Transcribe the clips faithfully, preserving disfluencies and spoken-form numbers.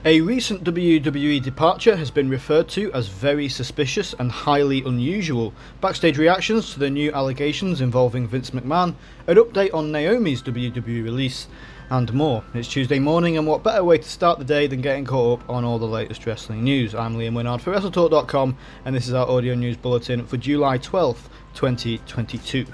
A recent W W E departure has been referred to as very suspicious and highly unusual. Backstage reactions to the new allegations involving Vince McMahon, an update on Naomi's W W E release, and more. It's Tuesday morning, and what better way to start the day than getting caught up on all the latest wrestling news. I'm Liam Winard for WrestleTalk dot com, and this is our audio news bulletin for July twelfth, twenty twenty-two.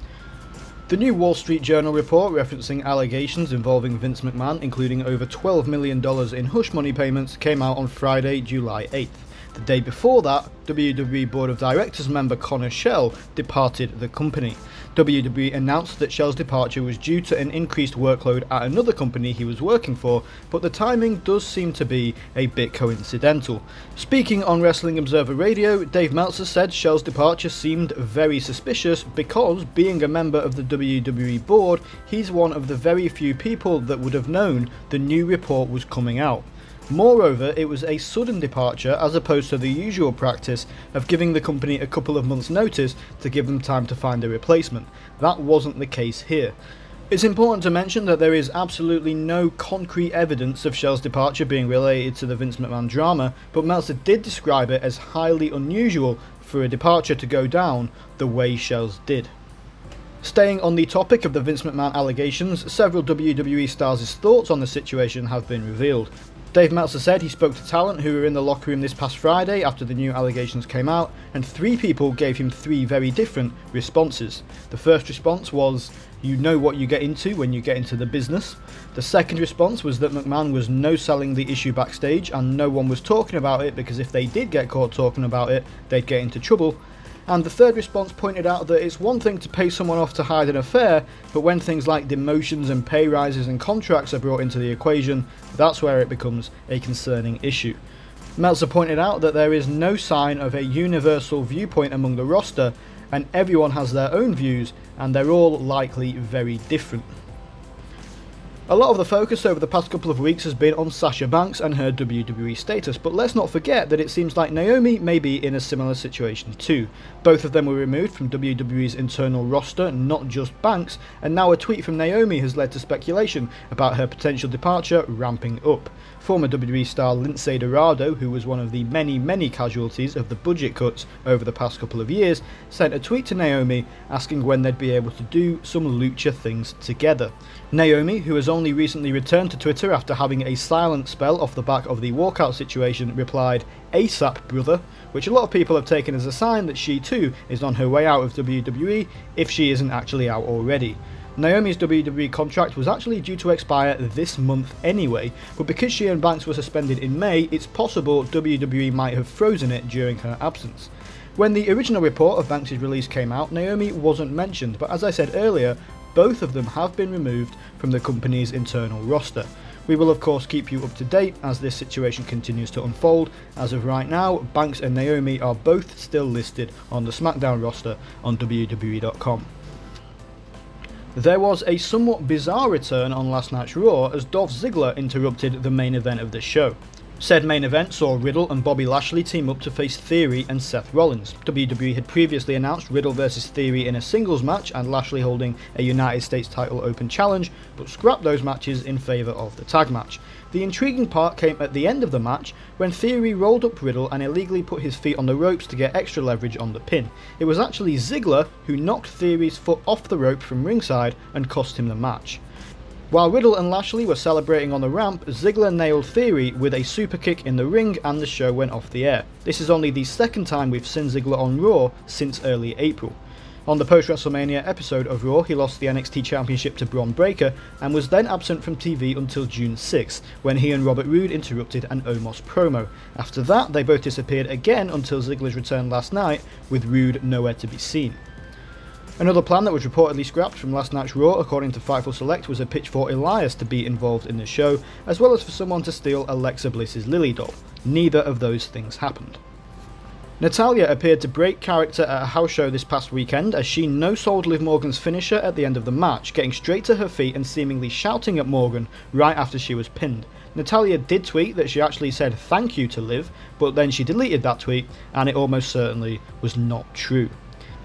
The new Wall Street Journal report referencing allegations involving Vince McMahon, including over twelve million dollars in hush money payments, came out on Friday, July eighth. The day before that, W W E Board of Directors member Connor Schell departed the company. W W E announced that Schell's departure was due to an increased workload at another company he was working for, but the timing does seem to be a bit coincidental. Speaking on Wrestling Observer Radio, Dave Meltzer said Schell's departure seemed very suspicious because, being a member of the W W E board, he's one of the very few people that would have known the new report was coming out. Moreover, it was a sudden departure as opposed to the usual practice of giving the company a couple of months' notice to give them time to find a replacement. That wasn't the case here. It's important to mention that there is absolutely no concrete evidence of Schell's departure being related to the Vince McMahon drama, but Meltzer did describe it as highly unusual for a departure to go down the way Schell's did. Staying on the topic of the Vince McMahon allegations, several W W E stars' thoughts on the situation have been revealed. Dave Meltzer said he spoke to talent who were in the locker room this past Friday after the new allegations came out, and three people gave him three very different responses. The first response was, "You know what you get into when you get into the business." The second response was that McMahon was no-selling the issue backstage and no one was talking about it because if they did get caught talking about it, they'd get into trouble. And the third response pointed out that it's one thing to pay someone off to hide an affair, but when things like demotions and pay rises and contracts are brought into the equation, that's where it becomes a concerning issue. Meltzer pointed out that there is no sign of a universal viewpoint among the roster, and everyone has their own views, and they're all likely very different. A lot of the focus over the past couple of weeks has been on Sasha Banks and her W W E status, but let's not forget that it seems like Naomi may be in a similar situation too. Both of them were removed from W W E's internal roster, not just Banks, and now a tweet from Naomi has led to speculation about her potential departure ramping up. Former W W E star Lindsay Dorado, who was one of the many, many casualties of the budget cuts over the past couple of years, sent a tweet to Naomi asking when they'd be able to do some lucha things together. Naomi, who has only recently returned to Twitter after having a silent spell off the back of the walkout situation, replied, "ASAP, brother," which a lot of people have taken as a sign that she too is on her way out of W W E if she isn't actually out already. Naomi's W W E contract was actually due to expire this month anyway, but because she and Banks were suspended in May, it's possible W W E might have frozen it during her absence. When the original report of Banks' release came out, Naomi wasn't mentioned, but as I said earlier, both of them have been removed from the company's internal roster. We will of course keep you up to date as this situation continues to unfold. As of right now, Banks and Naomi are both still listed on the SmackDown roster on W W E dot com. There was a somewhat bizarre return on last night's Raw as Dolph Ziggler interrupted the main event of the show. Said main event saw Riddle and Bobby Lashley team up to face Theory and Seth Rollins. W W E had previously announced Riddle versus Theory in a singles match and Lashley holding a United States title open challenge, but scrapped those matches in favour of the tag match. The intriguing part came at the end of the match when Theory rolled up Riddle and illegally put his feet on the ropes to get extra leverage on the pin. It was actually Ziggler who knocked Theory's foot off the rope from ringside and cost him the match. While Riddle and Lashley were celebrating on the ramp, Ziggler nailed Theory with a superkick in the ring and the show went off the air. This is only the second time we've seen Ziggler on Raw since early April. On the post-WrestleMania episode of Raw, he lost the N X T Championship to Bron Breakker and was then absent from T V until June sixth, when he and Robert Roode interrupted an Omos promo. After that, they both disappeared again until Ziggler's return last night, with Roode nowhere to be seen. Another plan that was reportedly scrapped from last night's Raw, according to Fightful Select, was a pitch for Elias to be involved in the show, as well as for someone to steal Alexa Bliss's Lily doll. Neither of those things happened. Natalya appeared to break character at a house show this past weekend as she no-sold Liv Morgan's finisher at the end of the match, getting straight to her feet and seemingly shouting at Morgan right after she was pinned. Natalya did tweet that she actually said thank you to Liv, but then she deleted that tweet and it almost certainly was not true.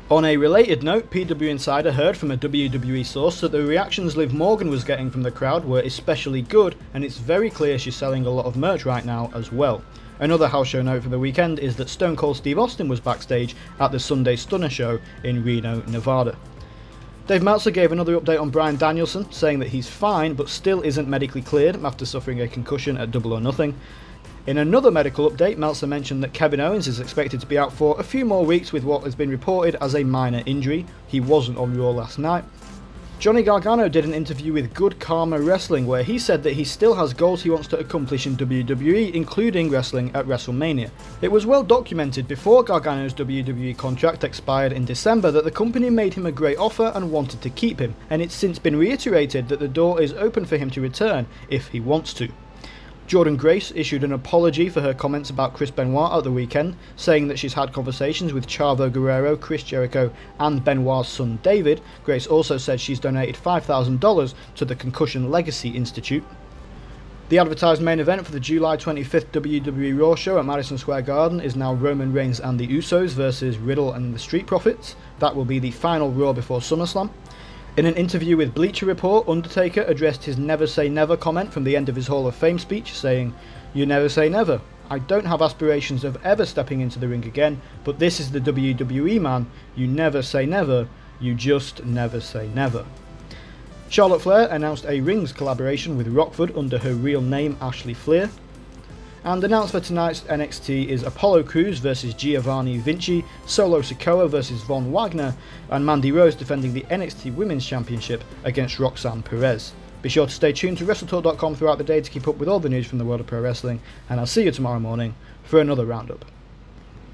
On a related note, P W Insider heard from a W W E source that the reactions Liv Morgan was getting from the crowd were especially good, and it's very clear she's selling a lot of merch right now as well. Another house show note for the weekend is that Stone Cold Steve Austin was backstage at the Sunday Stunner show in Reno, Nevada. Dave Meltzer gave another update on Bryan Danielson, saying that he's fine but still isn't medically cleared after suffering a concussion at Double or Nothing. In another medical update, Meltzer mentioned that Kevin Owens is expected to be out for a few more weeks with what has been reported as a minor injury. He wasn't on Raw last night. Johnny Gargano did an interview with Good Karma Wrestling where he said that he still has goals he wants to accomplish in W W E, including wrestling at WrestleMania. It was well documented before Gargano's W W E contract expired in December that the company made him a great offer and wanted to keep him, and it's since been reiterated that the door is open for him to return if he wants to. Jordynne Grace issued an apology for her comments about Chris Benoit at the weekend, saying that she's had conversations with Chavo Guerrero, Chris Jericho and Benoit's son David. Grace also said she's donated five thousand dollars to the Concussion Legacy Institute. The advertised main event for the July twenty-fifth W W E Raw show at Madison Square Garden is now Roman Reigns and the Usos versus Riddle and the Street Profits. That will be the final Raw before SummerSlam. In an interview with Bleacher Report, Undertaker addressed his never say never comment from the end of his Hall of Fame speech, saying, "You never say never. I don't have aspirations of ever stepping into the ring again, but this is the W W E, man. You never say never. You just never say never." Charlotte Flair announced a Rings collaboration with Rockford under her real name Ashley Fleer. And announced for tonight's N X T is Apollo Crews versus Giovanni Vinci, Solo Sikoa versus Von Wagner, and Mandy Rose defending the N X T Women's Championship against Roxanne Perez. Be sure to stay tuned to WrestleTalk dot com throughout the day to keep up with all the news from the world of pro wrestling, and I'll see you tomorrow morning for another roundup.